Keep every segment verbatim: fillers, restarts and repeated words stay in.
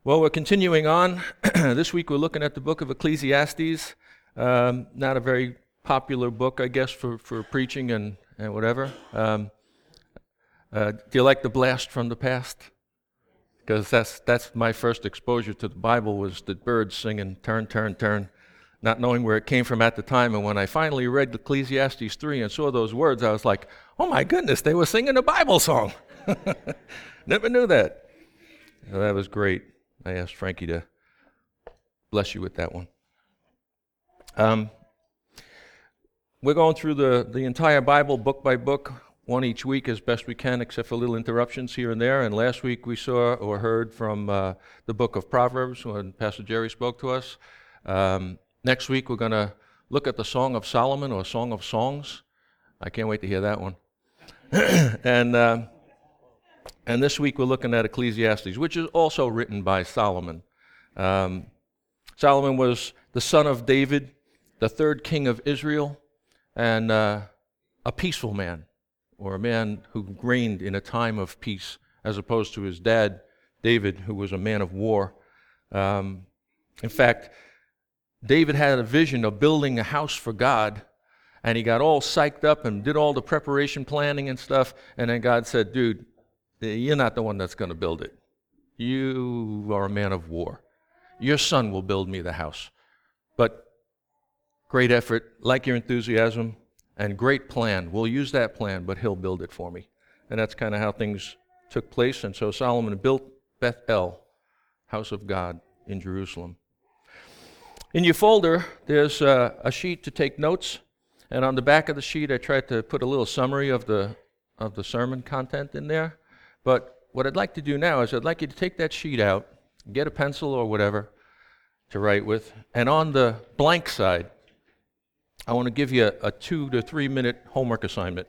Well, we're continuing on. This week we're looking at the book of Ecclesiastes. Um, not a very popular book, I guess, for, for preaching and, and whatever. Um, uh, do you like the blast from the past? Because that's that's my first exposure to the Bible was the birds singing, turn, turn, turn, not knowing where it came from at the time. And when I finally read Ecclesiastes three and saw those words, I was like, oh my goodness, they were singing a Bible song. Never knew that. So that was great. I asked Frankie to bless you with that one. Um, we're going through the, the entire Bible, book by book, one each week as best we can, except for little interruptions here and there. And last week we saw or heard from uh, the book of Proverbs when Pastor Jerry spoke to us. Um, next week we're going to look at the Song of Solomon or Song of Songs. I can't wait to hear that one. and... Um, And this week we're looking at Ecclesiastes, which is also written by Solomon. Um, Solomon was the son of David, the third king of Israel, and uh, a peaceful man, or a man who reigned in a time of peace, as opposed to his dad, David, who was a man of war. Um, in fact, David had a vision of building a house for God, and he got all psyched up and did all the preparation planning and stuff, and then God said, dude, you're not the one that's going to build it. You are a man of war. Your son will build me the house. But great effort, like your enthusiasm, and great plan. We'll use that plan, but he'll build it for me. And that's kind of how things took place. And so Solomon built Beth-El, house of God in Jerusalem. In your folder, there's uh, a sheet to take notes. And on the back of the sheet, I tried to put a little summary of the of the sermon content in there. But what I'd like to do now is I'd like you to take that sheet out, get a pencil or whatever to write with, and on the blank side, I want to give you a, a two to three minute homework assignment.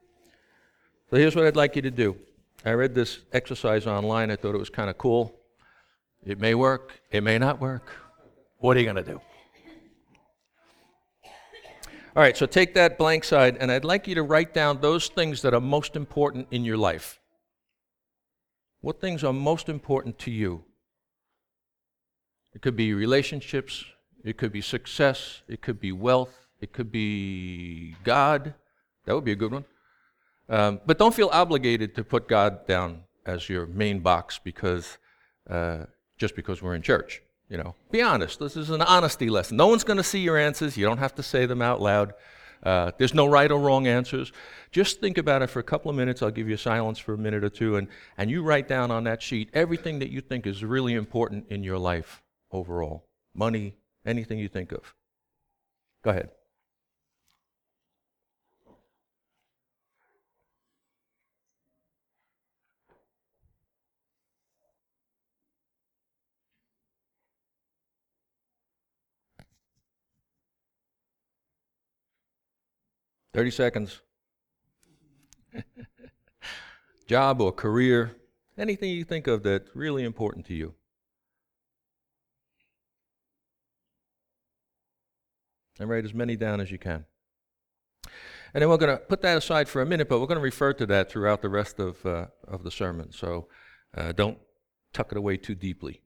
So here's what I'd like you to do. I read this exercise online. I thought it was kind of cool. It may work. It may not work. What are you going to do? All right, so take that blank side, and I'd like you to write down those things that are most important in your life. What things are most important to you? It could be relationships, it could be success, it could be wealth, it could be God. That would be a good one. Um, but don't feel obligated to put God down as your main box because uh, just because we're in church. You know, be honest. This is an honesty lesson. No one's going to see your answers. You don't have to say them out loud. Uh, there's no right or wrong answers. Just think about it for a couple of minutes. I'll give you silence for a minute or two, and, and you write down on that sheet everything that you think is really important in your life overall. Money, anything you think of. Go ahead. thirty seconds. Job or career, anything you think of that's really important to you. And write as many down as you can. And then we're going to put that aside for a minute, but we're going to refer to that throughout the rest of, uh, of the sermon. So uh, don't tuck it away too deeply.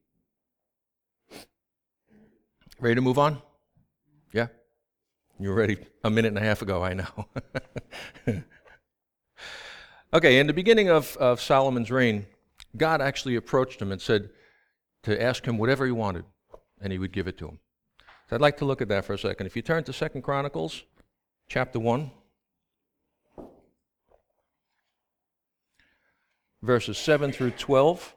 Ready to move on? Yeah? You were ready a minute and a half ago, I know. Okay, in the beginning of, of Solomon's reign, God actually approached him and said to ask him whatever he wanted, and he would give it to him. So I'd like to look at that for a second. If you turn to Second Chronicles, chapter one, verses seven through twelve,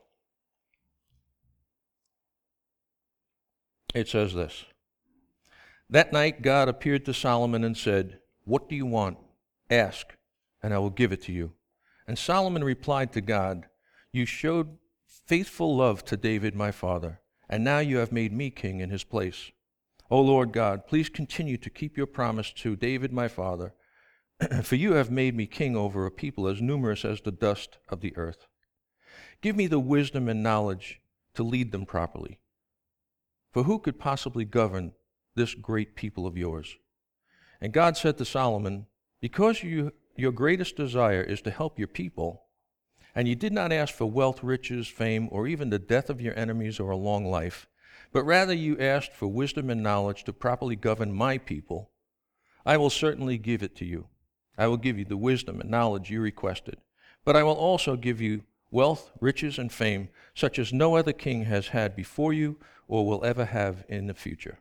it says this. That night God appeared to Solomon and said, "What do you want? Ask, and I will give it to you." And Solomon replied to God, "You showed faithful love to David my father, and now you have made me king in his place. O Lord God, please continue to keep your promise to David my father, for you have made me king over a people as numerous as the dust of the earth. Give me the wisdom and knowledge to lead them properly. For who could possibly govern this great people of yours?" And God said to Solomon, "Because you, your greatest desire is to help your people, And you did not ask for wealth, riches, fame, or even the death of your enemies or a long life, but rather you asked for wisdom and knowledge to properly govern my people. I will certainly give it to you. I will give you the wisdom and knowledge you requested. But I will also give you wealth, riches, and fame, such as no other king has had before you or will ever have in the future.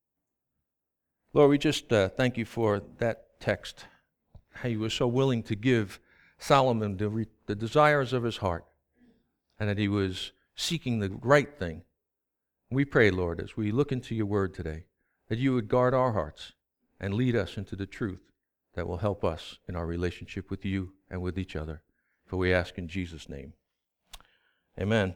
Lord, we just uh, thank you for that text, how you were so willing to give Solomon the, re- the desires of his heart, and that he was seeking the right thing. We pray, Lord, as we look into your word today, that you would guard our hearts and lead us into the truth that will help us in our relationship with you and with each other. For we ask in Jesus' name. Amen.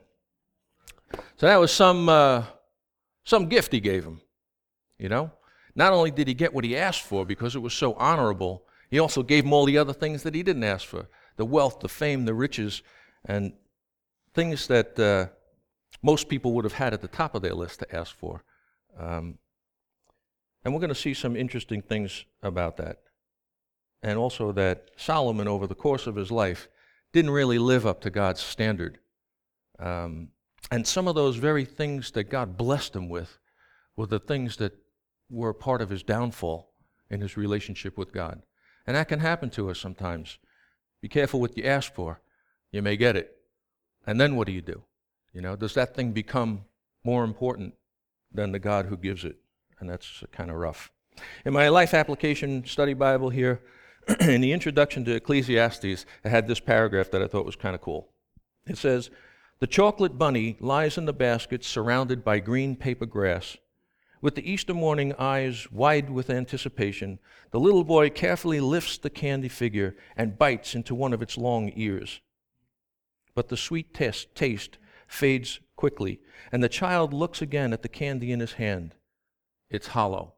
So that was some uh, some gift he gave him, you know. Not only did he get what he asked for because it was so honorable, he also gave him all the other things that he didn't ask for. The wealth, the fame, the riches, and things that uh, most people would have had at the top of their list to ask for. Um, and we're going to see some interesting things about that. And also that Solomon, over the course of his life, didn't really live up to God's standard. Um, and some of those very things that God blessed him with were the things that were part of his downfall in his relationship with God. And that can happen to us sometimes. Be careful what you ask for. You may get it. And then what do you do? You know, does that thing become more important than the God who gives it? And that's kind of rough. In my Life Application Study Bible here, in the introduction to Ecclesiastes, I had this paragraph that I thought was kind of cool. It says, "The chocolate bunny lies in the basket surrounded by green paper grass. With the Easter morning eyes wide with anticipation, the little boy carefully lifts the candy figure and bites into one of its long ears. But the sweet taste, taste fades quickly, and the child looks again at the candy in his hand. It's hollow.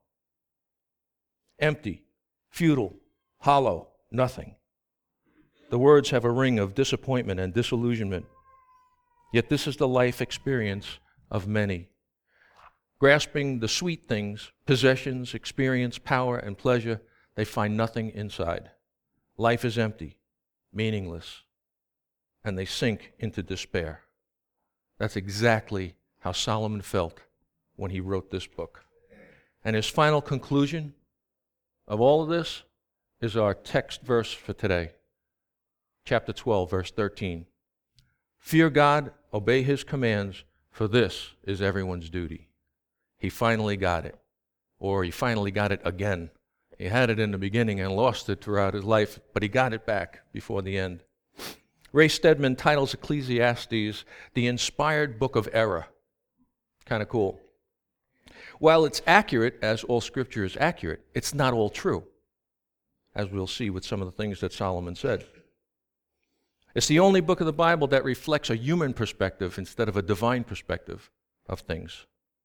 Empty, futile, hollow, nothing. The words have a ring of disappointment and disillusionment. Yet this is the life experience of many. Grasping the sweet things, possessions, experience, power, and pleasure, they find nothing inside. Life is empty, meaningless, and they sink into despair." That's exactly how Solomon felt when he wrote this book. And his final conclusion of all of this is our text verse for today. Chapter twelve, verse thirteen. "Fear God, obey his commands, for this is everyone's duty." He finally got it, or he finally got it again. He had it in the beginning and lost it throughout his life, but he got it back before the end. Ray Stedman titles Ecclesiastes the inspired book of error. Kind of cool. While it's accurate, as all scripture is accurate, it's not all true, as we'll see with some of the things that Solomon said. It's the only book of the Bible that reflects a human perspective instead of a divine perspective of things.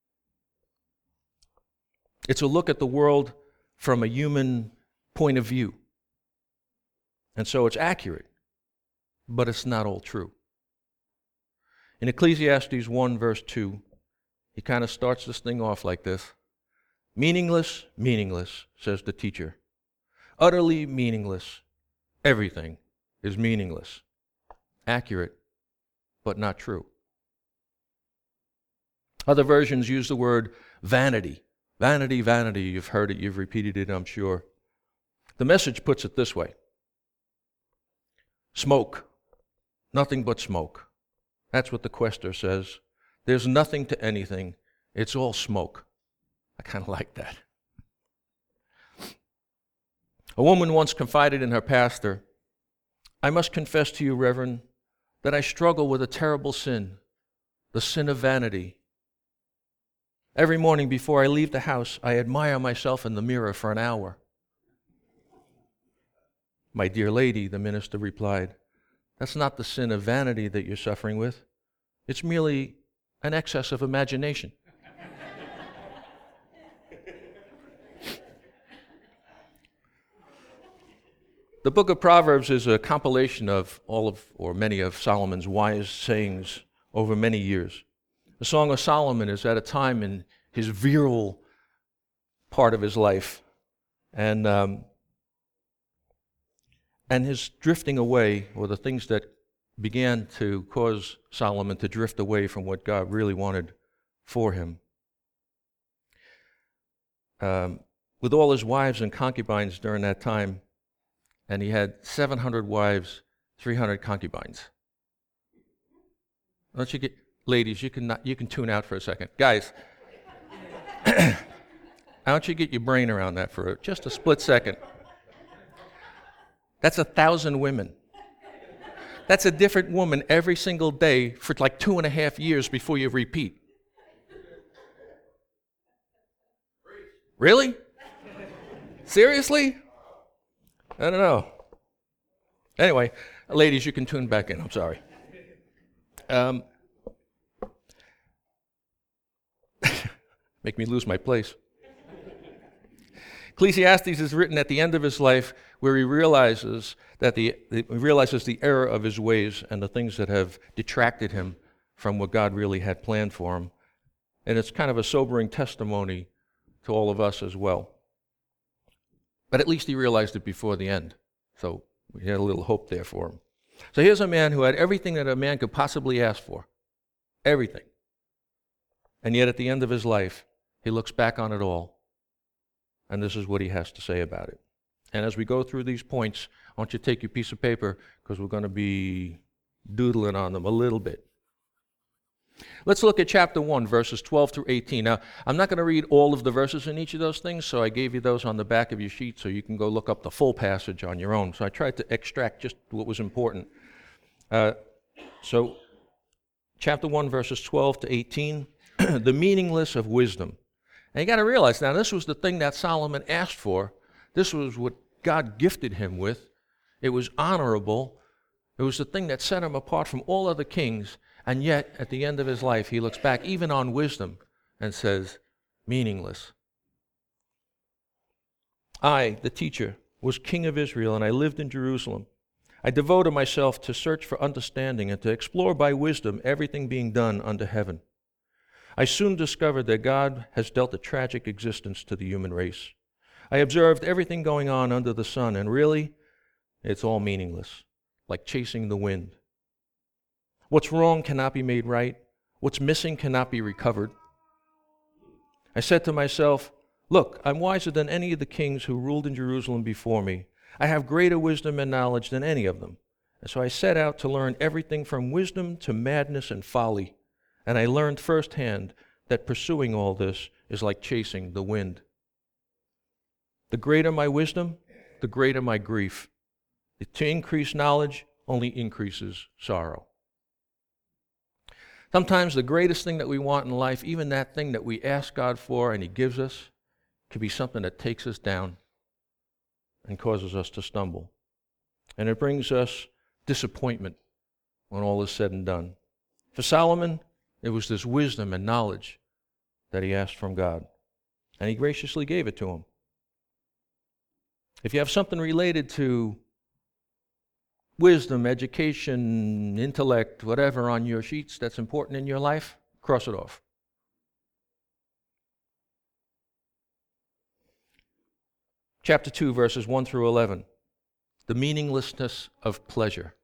It's a look at the world from a human point of view. And so it's accurate, but it's not all true. In Ecclesiastes one, verse two, he kind of starts this thing off like this. "Meaningless, meaningless, says the teacher. Utterly meaningless. Everything is meaningless." Accurate, but not true. Other versions use the word vanity. Vanity, vanity, you've heard it, you've repeated it, I'm sure. The Message puts it this way. Smoke, nothing but smoke. That's what the Quester says. There's nothing to anything, it's all smoke. I kind of like that. A woman once confided in her pastor, "I must confess to you, Reverend, that I struggle with a terrible sin, the sin of vanity. Every morning before I leave the house, I admire myself in the mirror for an hour." "My dear lady," the minister replied, "that's not the sin of vanity that you're suffering with. It's merely an excess of imagination." The book of Proverbs is a compilation of all of, or many of Solomon's wise sayings over many years. The Song of Solomon is at a time in his virile part of his life, and um, and his drifting away, or the things that began to cause Solomon to drift away from what God really wanted for him. Um, with all his wives and concubines during that time, and he had seven hundred wives, three hundred concubines. Don't you get, ladies, you can not, you can tune out for a second. Guys, why don't you get your brain around that for just a split second? That's a thousand women. That's a different woman every single day for like two and a half years before you repeat. Really? Seriously? I don't know. Anyway, ladies, you can tune back in. I'm sorry. Um, make me lose my place. Ecclesiastes is written at the end of his life, where he realizes that the he realizes the error of his ways and the things that have detracted him from what God really had planned for him. And it's kind of a sobering testimony to all of us as well. But at least he realized it before the end. So we had a little hope there for him. So here's a man who had everything that a man could possibly ask for. Everything. And yet at the end of his life, he looks back on it all. And this is what he has to say about it. And as we go through these points, I want you to take your piece of paper because we're going to be doodling on them a little bit. Let's look at chapter one, verses twelve through eighteen. Now, I'm not going to read all of the verses in each of those things, so I gave you those on the back of your sheet so you can go look up the full passage on your own. So I tried to extract just what was important. Uh, so, chapter one, verses twelve to eighteen, the meaningless of wisdom. And you got to realize, now this was the thing that Solomon asked for. This was what God gifted him with. It was honorable. It was the thing that set him apart from all other kings. And yet, at the end of his life, he looks back even on wisdom and says, meaningless. I, the teacher, was king of Israel, and I lived in Jerusalem. I devoted myself to search for understanding and to explore by wisdom everything being done under heaven. I soon discovered that God has dealt a tragic existence to the human race. I observed everything going on under the sun, and really, it's all meaningless, like chasing the wind. What's wrong cannot be made right. What's missing cannot be recovered. I said to myself, look, I'm wiser than any of the kings who ruled in Jerusalem before me. I have greater wisdom and knowledge than any of them. And so I set out to learn everything from wisdom to madness and folly. And I learned firsthand that pursuing all this is like chasing the wind. The greater my wisdom, the greater my grief. To increase knowledge only increases sorrow. Sometimes the greatest thing that we want in life, even that thing that we ask God for and He gives us, could be something that takes us down and causes us to stumble. And it brings us disappointment when all is said and done. For Solomon, it was this wisdom and knowledge that he asked from God, and He graciously gave it to him. If you have something related to wisdom, education, intellect, whatever on your sheets that's important in your life, cross it off. Chapter two, verses one through eleven. The meaninglessness of pleasure.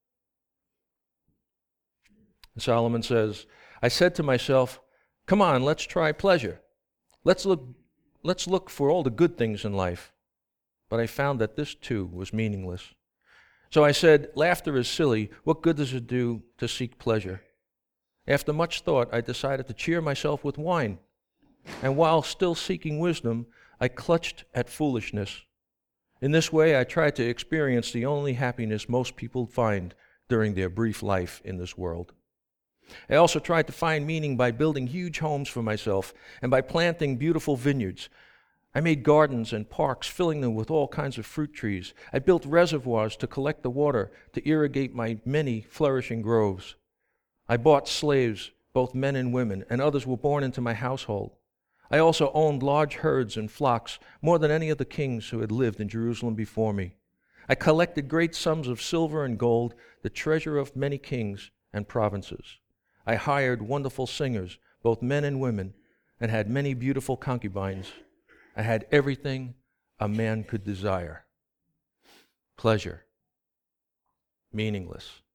And Solomon says, I said to myself, come on, let's try pleasure. Let's look, let's look for all the good things in life. But I found that this too was meaningless. So I said, laughter is silly. What good does it do to seek pleasure? After much thought, I decided to cheer myself with wine. And while still seeking wisdom, I clutched at foolishness. In this way, I tried to experience the only happiness most people find during their brief life in this world. I also tried to find meaning by building huge homes for myself and by planting beautiful vineyards. I made gardens and parks, filling them with all kinds of fruit trees. I built reservoirs to collect the water to irrigate my many flourishing groves. I bought slaves, both men and women, and others were born into my household. I also owned large herds and flocks, more than any of the kings who had lived in Jerusalem before me. I collected great sums of silver and gold, the treasure of many kings and provinces. I hired wonderful singers, both men and women, and had many beautiful concubines. I had everything a man could desire. Pleasure. Meaningless.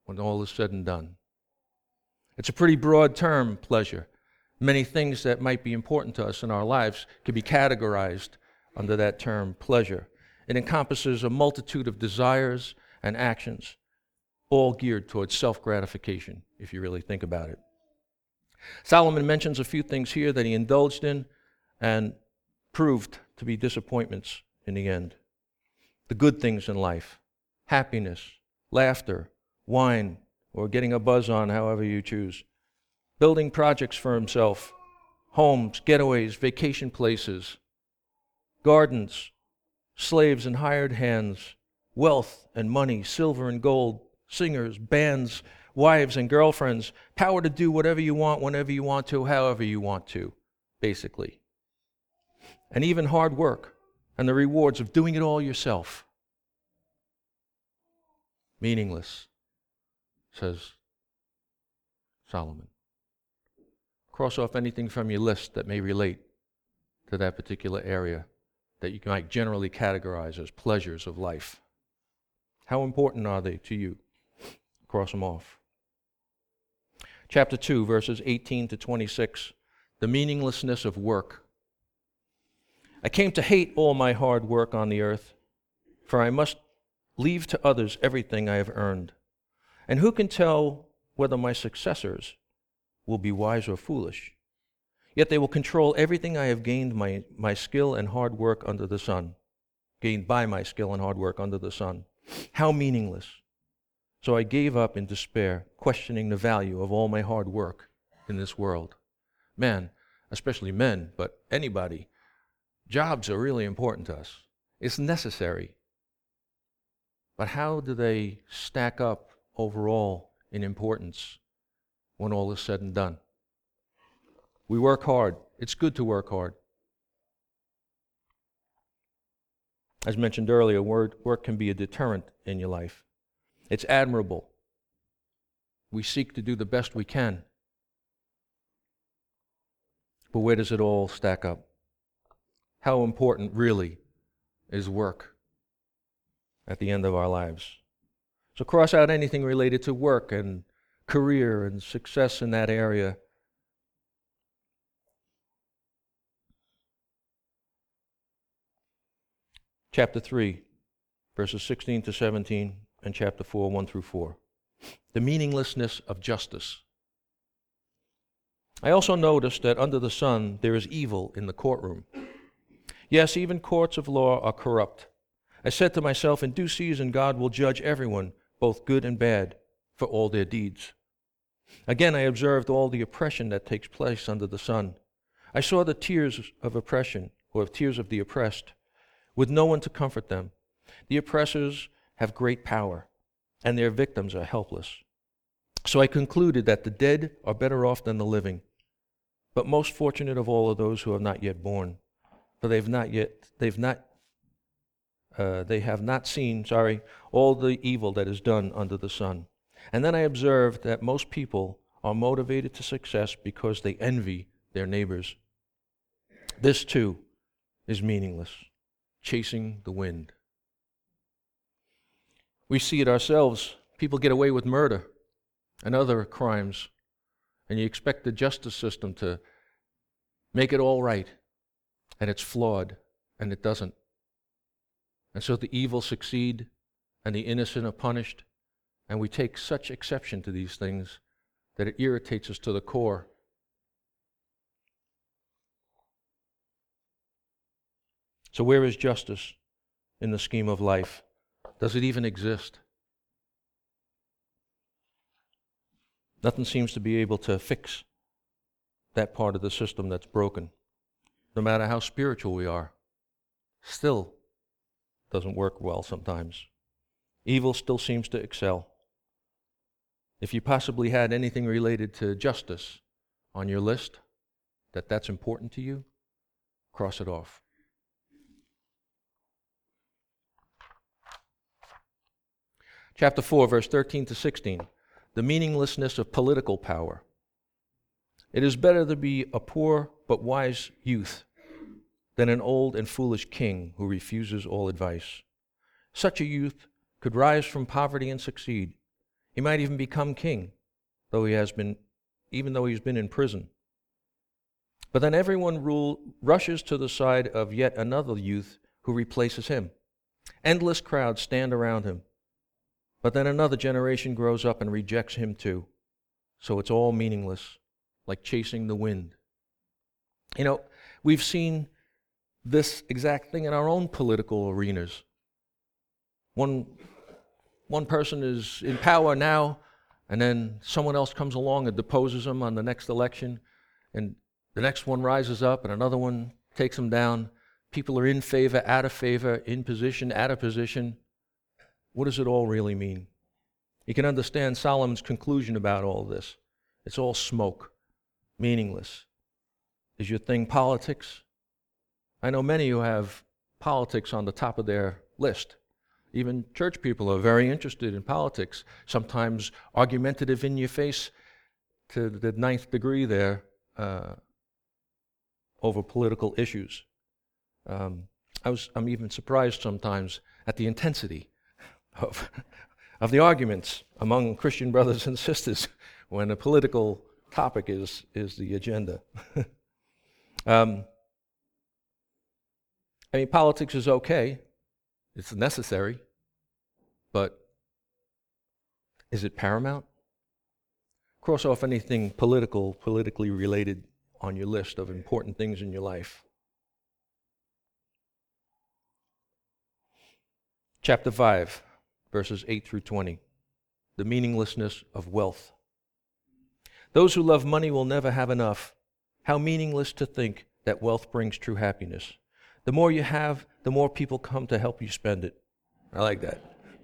when all is said and done. It's a pretty broad term, pleasure. Many things that might be important to us in our lives could be categorized under that term, pleasure. It encompasses a multitude of desires and actions, all geared towards self-gratification, if you really think about it. Solomon mentions a few things here that he indulged in and proved to be disappointments in the end. The good things in life, happiness, laughter, wine, or getting a buzz on, however you choose. Building projects for himself, homes, getaways, vacation places, gardens, slaves and hired hands, wealth and money, silver and gold, singers, bands, wives and girlfriends, power to do whatever you want, whenever you want to, however you want to, basically. And even hard work and the rewards of doing it all yourself. Meaningless, says Solomon. Cross off anything from your list that may relate to that particular area that you might generally categorize as pleasures of life. How important are they to you? Cross them off. Chapter two, verses eighteen to twenty-six, the meaninglessness of work. I came to hate all my hard work on the earth, for I must leave to others everything I have earned. And who can tell whether my successors will be wise or foolish? Yet they will control everything I have gained my, my skill and hard work under the sun. Gained by my skill and hard work under the sun. How meaningless. So I gave up in despair, questioning the value of all my hard work in this world. Man, especially men, but anybody, jobs are really important to us. It's necessary. But how do they stack up overall in importance when all is said and done? We work hard. It's good to work hard. As mentioned earlier, work, work can be a deterrent in your life. It's admirable. We seek to do the best we can. But where does it all stack up? How important really is work at the end of our lives? So cross out anything related to work and career and success in that area. Chapter three, verses sixteen to seventeen, and chapter four, one through four. The meaninglessness of justice. I also noticed that under the sun there is evil in the courtroom. Yes, even courts of law are corrupt. I said to myself, in due season God will judge everyone, both good and bad, for all their deeds. Again I observed all the oppression that takes place under the sun. I saw the tears of oppression, or tears of the oppressed, with no one to comfort them. The oppressors have great power, and their victims are helpless. So I concluded that the dead are better off than the living, but most fortunate of all are those who have not yet born, for they've not yet, they've not, uh, they have not seen, sorry, all the evil that is done under the sun. And then I observed that most people are motivated to success because they envy their neighbors. This too is meaningless. Chasing the wind. We see it ourselves. People get away with murder and other crimes, and you expect the justice system to make it all right, and it's flawed, and it doesn't. And so the evil succeed, and the innocent are punished, and we take such exception to these things that it irritates us to the core. So where is justice in the scheme of life? Does it even exist? Nothing seems to be able to fix that part of the system that's broken. No matter how spiritual we are, still doesn't work well sometimes. Evil still seems to excel. If you possibly had anything related to justice on your list, that that's important to you, cross it off. Chapter four, verse thirteen to sixteen, the meaninglessness of political power. It is better to be a poor but wise youth than an old and foolish king who refuses all advice. Such a youth could rise from poverty and succeed. He might even become king, though he has been, even though he's been in prison. But then everyone rule, rushes to the side of yet another youth who replaces him. Endless crowds stand around him. But then another generation grows up and rejects him too. So it's all meaningless, like chasing the wind. You know, we've seen this exact thing in our own political arenas. One, one person is in power now, and then someone else comes along and deposes him on the next election, and the next one rises up, and another one takes him down. People are in favor, out of favor, in position, out of position. What does it all really mean? You can understand Solomon's conclusion about all of this. It's all smoke, meaningless. Is your thing politics? I know many who have politics on the top of their list. Even church people are very interested in politics, sometimes argumentative in your face to the ninth degree there uh, over political issues. Um, I was, I'm even surprised sometimes at the intensity of, of the arguments among Christian brothers and sisters when a political topic is, is the agenda. um, I mean, politics is okay. It's necessary. But is it paramount? Cross off anything political, politically related on your list of important things in your life. Chapter five, verses eight through twenty. The meaninglessness of wealth. Those who love money will never have enough. How meaningless to think that wealth brings true happiness. The more you have, the more people come to help you spend it. I like that.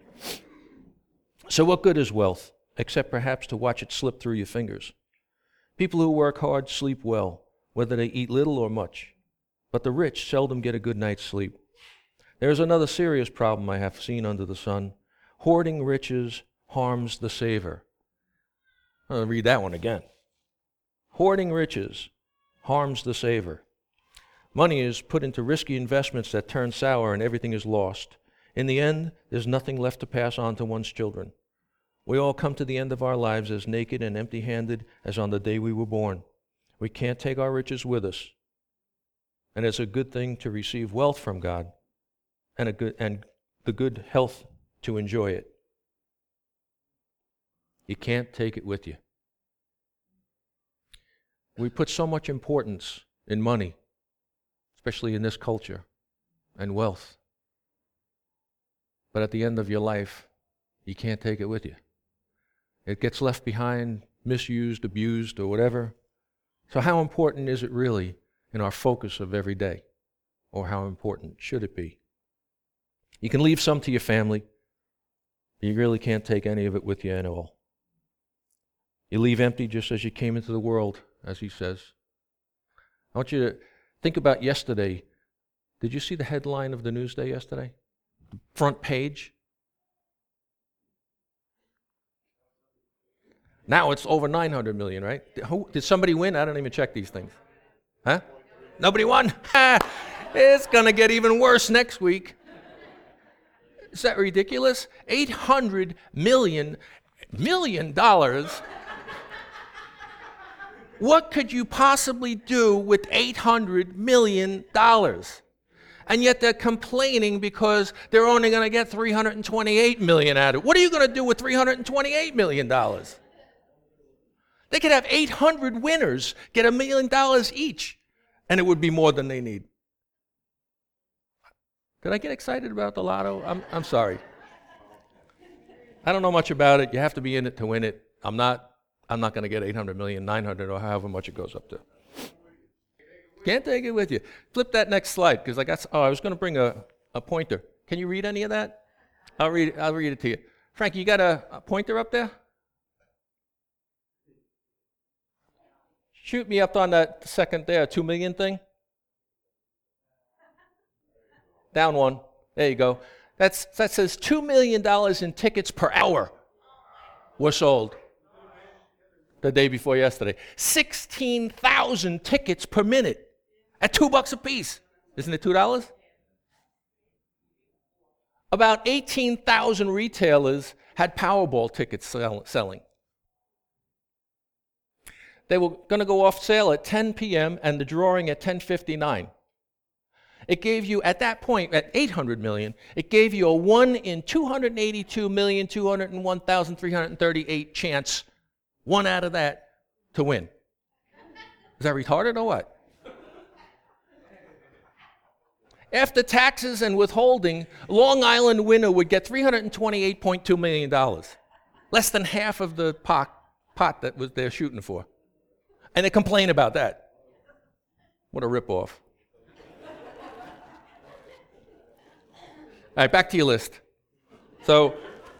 So what good is wealth, except perhaps to watch it slip through your fingers? People who work hard sleep well, whether they eat little or much. But the rich seldom get a good night's sleep. There is another serious problem I have seen under the sun. Hoarding riches harms the saver. I'll read that one again. Hoarding riches harms the saver. Money is put into risky investments that turn sour and everything is lost. In the end, there's nothing left to pass on to one's children. We all come to the end of our lives as naked and empty-handed as on the day we were born. We can't take our riches with us. And it's a good thing to receive wealth from God and a good and the good health to enjoy it. You can't take it with you. We put so much importance in money, especially in this culture, and wealth. But at the end of your life, you can't take it with you. It gets left behind, misused, abused, or whatever. So how important is it really in our focus of every day? Or how important should it be? You can leave some to your family, but you really can't take any of it with you at all. You leave empty just as you came into the world, as he says. I want you to think about yesterday. Did you see the headline of the Newsday yesterday? Front page. Now it's over nine hundred million, right? Who, did somebody win? I don't even check these things. Huh? Nobody won? It's going to get even worse next week. Is that ridiculous? eight hundred million, million dollars. What could you possibly do with eight hundred million dollars? And yet they're complaining because they're only going to get three hundred twenty-eight million dollars out of it. What are you going to do with three hundred twenty-eight million dollars? They could have eight hundred winners get a million dollars each, and it would be more than they need. Did I get excited about the lotto? I'm, I'm sorry. I don't know much about it. You have to be in it to win it. I'm not, I'm not going to get eight hundred million, nine hundred, or however much it goes up to. Can't take it with you. Flip that next slide, because I got. Oh, I was going to bring a, a pointer. Can you read any of that? I'll read it. I'll read it to you. Frank, you got a, a pointer up there? Shoot me up on that second there, two million thing. Down one. There you go. That's that says two million dollars in tickets per hour were sold the day before yesterday. Sixteen thousand tickets per minute. At two bucks a piece. Isn't it two dollars? About eighteen thousand retailers had Powerball tickets sell- selling. They were going to go off sale at ten p.m. and the drawing at ten fifty-nine. It gave you, at that point, at eight hundred million, it gave you a one in two hundred eighty-two million, two hundred one thousand, three hundred thirty-eight chance, one out of that, to win. Is that retarded or what? After taxes and withholding, Long Island winner would get three hundred twenty-eight point two million dollars, less than half of the pot, pot that was they're shooting for. And they complain about that. What a ripoff. All right, back to your list. So,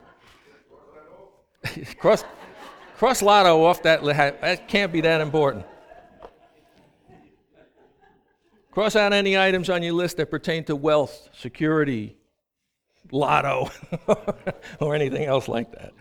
cross, cross lotto off that list. That can't be that important. Cross out any items on your list that pertain to wealth, security, lotto, or anything else like that.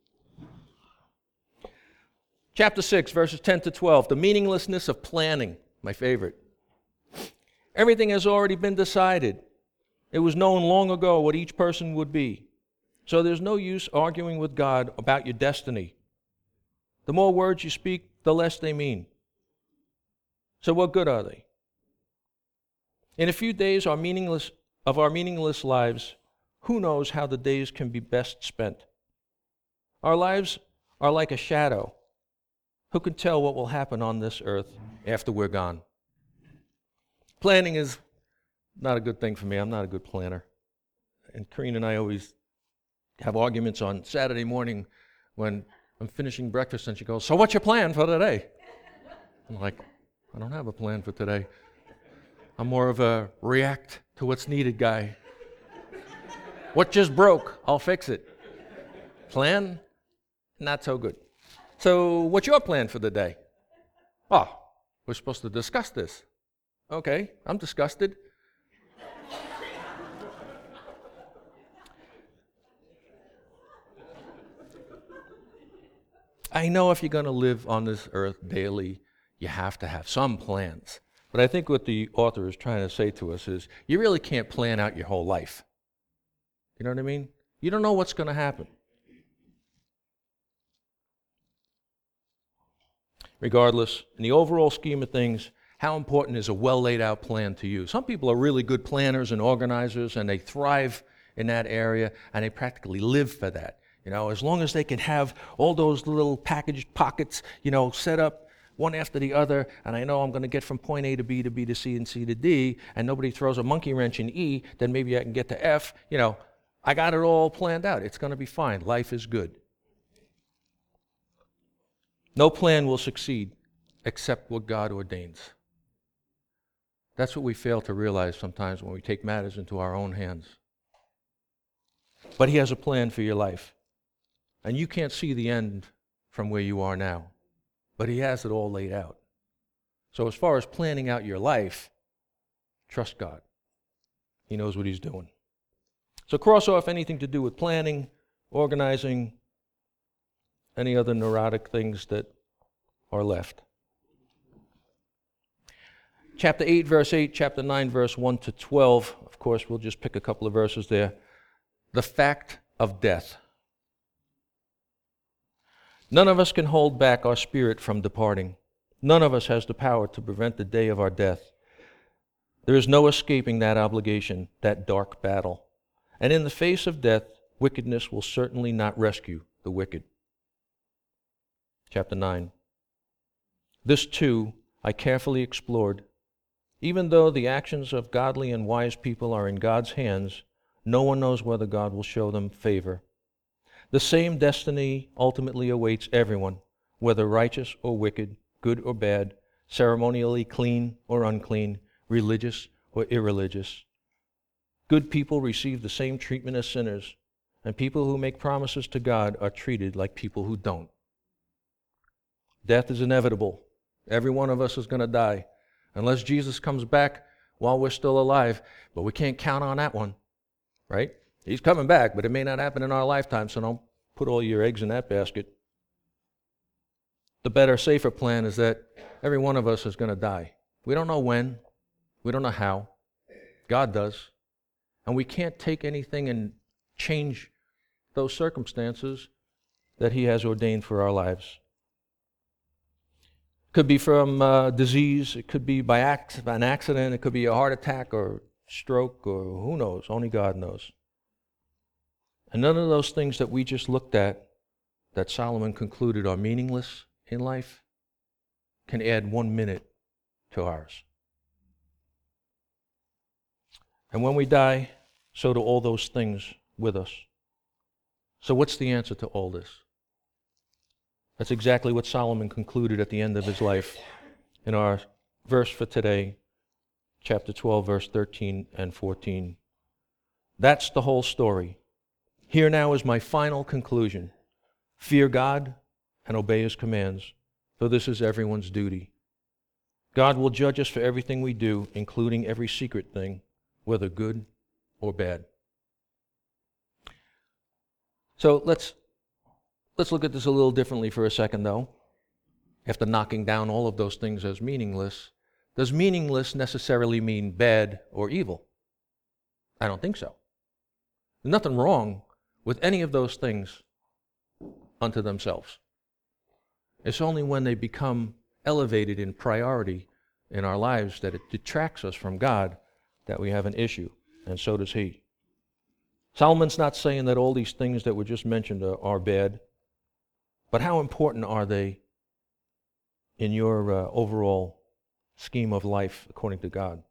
Chapter six, verses ten to twelve, the meaninglessness of planning, my favorite. Everything has already been decided. It was known long ago what each person would be. So there's no use arguing with God about your destiny. The more words you speak, the less they mean. So what good are they? In a few days our meaningless, of our meaningless lives, who knows how the days can be best spent? Our lives are like a shadow. Who can tell what will happen on this earth after we're gone? Planning is not a good thing for me. I'm not a good planner. And Karine and I always have arguments on Saturday morning when I'm finishing breakfast and she goes, "So what's your plan for today?" I'm like, I don't have a plan for today. I'm more of a react to what's needed guy. What just broke? I'll fix it. Plan? Not so good. So what's your plan for the day? Oh, we're supposed to discuss this. Okay, I'm disgusted. I know if you're going to live on this earth daily, you have to have some plans. But I think what the author is trying to say to us is, you really can't plan out your whole life. You know what I mean? You don't know what's going to happen. Regardless, in the overall scheme of things, how important is a well laid out plan to you? Some people are really good planners and organizers, and they thrive in that area, and they practically live for that. You know, as long as they can have all those little packaged pockets, you know, set up one after the other, and I know I'm going to get from point A to B to B to C and C to D, and nobody throws a monkey wrench in E, then maybe I can get to F. You know, I got it all planned out. It's going to be fine. Life is good. No plan will succeed except what God ordains. That's what we fail to realize sometimes when we take matters into our own hands. But He has a plan for your life. And you can't see the end from where you are now. But He has it all laid out. So as far as planning out your life, trust God. He knows what He's doing. So cross off anything to do with planning, organizing, any other neurotic things that are left. Chapter eight, verse eight, chapter nine, verse one to twelve. Of course, we'll just pick a couple of verses there. The fact of death. None of us can hold back our spirit from departing. None of us has the power to prevent the day of our death. There is no escaping that obligation, that dark battle. And in the face of death, wickedness will certainly not rescue the wicked. Chapter nine. This too I carefully explored. Even though the actions of godly and wise people are in God's hands, no one knows whether God will show them favor. The same destiny ultimately awaits everyone, whether righteous or wicked, good or bad, ceremonially clean or unclean, religious or irreligious. Good people receive the same treatment as sinners, and people who make promises to God are treated like people who don't. Death is inevitable. Every one of us is going to die, unless Jesus comes back while we're still alive, but we can't count on that one, right? He's coming back, but it may not happen in our lifetime, so don't put all your eggs in that basket. The better, safer plan is that every one of us is going to die. We don't know when. We don't know how. God does. And we can't take anything and change those circumstances that He has ordained for our lives. Could be from uh, disease, it could be by ac- an accident, it could be a heart attack or stroke, or who knows, only God knows. And none of those things that we just looked at, that Solomon concluded are meaningless in life, can add one minute to ours. And when we die, so do all those things with us. So what's the answer to all this? That's exactly what Solomon concluded at the end of his life in our verse for today, chapter twelve, verse thirteen and fourteen. That's the whole story. Here now is my final conclusion. Fear God and obey His commands, for this is everyone's duty. God will judge us for everything we do, including every secret thing, whether good or bad. So let's let's look at this a little differently for a second, though. After knocking down all of those things as meaningless, does meaningless necessarily mean bad or evil? I don't think so. There's nothing wrong with any of those things unto themselves. It's only when they become elevated in priority in our lives that it detracts us from God that we have an issue, and so does He. Solomon's not saying that all these things that were just mentioned are, are bad, but how important are they in your uh, overall scheme of life according to God?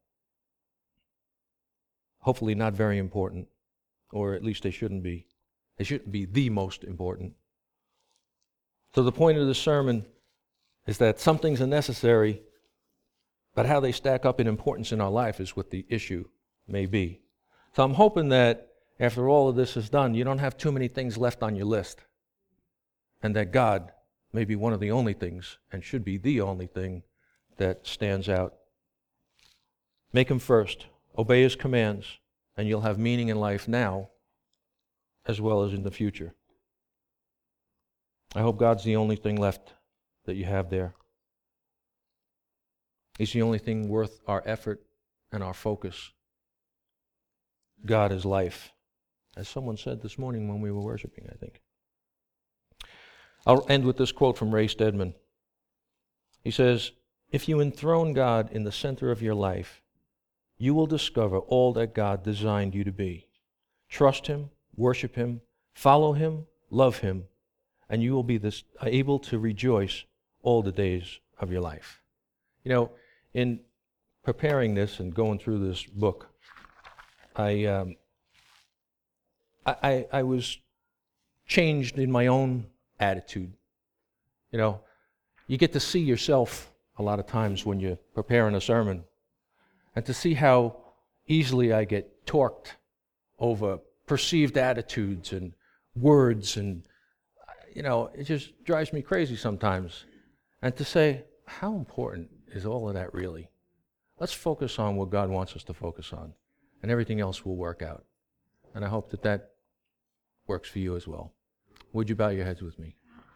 Hopefully not very important, or at least they shouldn't be. They shouldn't be the most important. So the point of the sermon is that some things are necessary, but how they stack up in importance in our life is what the issue may be. So I'm hoping that after all of this is done, you don't have too many things left on your list, and that God may be one of the only things, and should be the only thing, that stands out. Make Him first, obey His commands, and you'll have meaning in life now as well as in the future. I hope God's the only thing left that you have there. He's the only thing worth our effort and our focus. God is life, as someone said this morning when we were worshiping, I think. I'll end with this quote from Ray Stedman. He says, "If you enthrone God in the center of your life, you will discover all that God designed you to be. Trust Him, worship Him, follow Him, love Him, and you will be this, able to rejoice all the days of your life." You know, in preparing this and going through this book, I, um, I, I, I was changed in my own attitude. You know, you get to see yourself a lot of times when you're preparing a sermon, and to see how easily I get torqued over perceived attitudes and words, and, you know, it just drives me crazy sometimes. And to say, how important is all of that really? Let's focus on what God wants us to focus on, and everything else will work out. And I hope that that works for you as well. Would you bow your heads with me?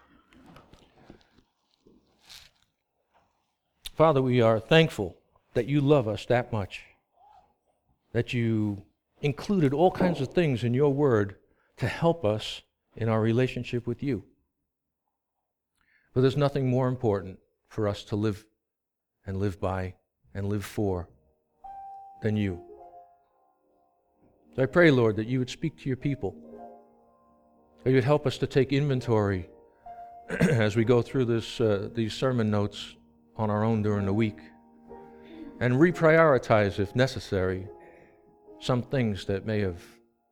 Father, we are thankful that you love us that much, that you included all kinds of things in your word to help us in our relationship with you. But there's nothing more important for us to live and live by and live for than you. So I pray, Lord, that you would speak to your people, that you would help us to take inventory as we go through this uh, these sermon notes on our own during the week, and reprioritize, if necessary, some things that may have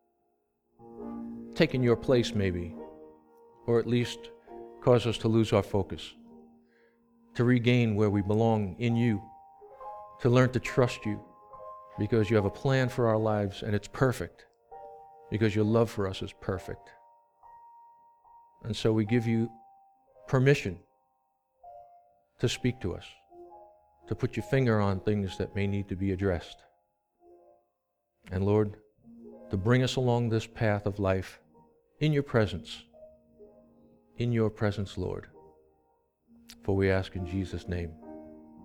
taken your place maybe, or at least caused us to lose our focus, to regain where we belong in you, to learn to trust you, because you have a plan for our lives and it's perfect, because your love for us is perfect. And so we give you permission to speak to us, to put your finger on things that may need to be addressed. And Lord, to bring us along this path of life in your presence, in your presence, Lord. For we ask in Jesus' name.